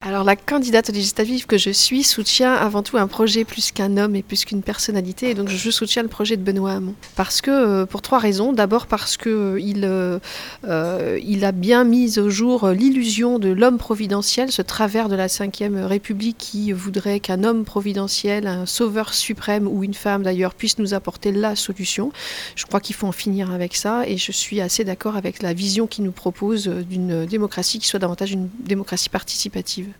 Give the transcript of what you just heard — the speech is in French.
Alors la candidate législative que je suis soutient avant tout un projet plus qu'un homme et plus qu'une personnalité. Et donc je soutiens le projet de Benoît Hamon. Parce que, pour trois raisons. D'abord parce qu'il il a bien mis au jour l'illusion de l'homme providentiel, ce travers de la Ve République qui voudrait qu'un homme providentiel, un sauveur suprême ou une femme d'ailleurs, puisse nous apporter la solution. Je crois qu'il faut en finir avec ça et je suis assez d'accord avec la vision qu'il nous propose d'une démocratie qui soit davantage une démocratie participative.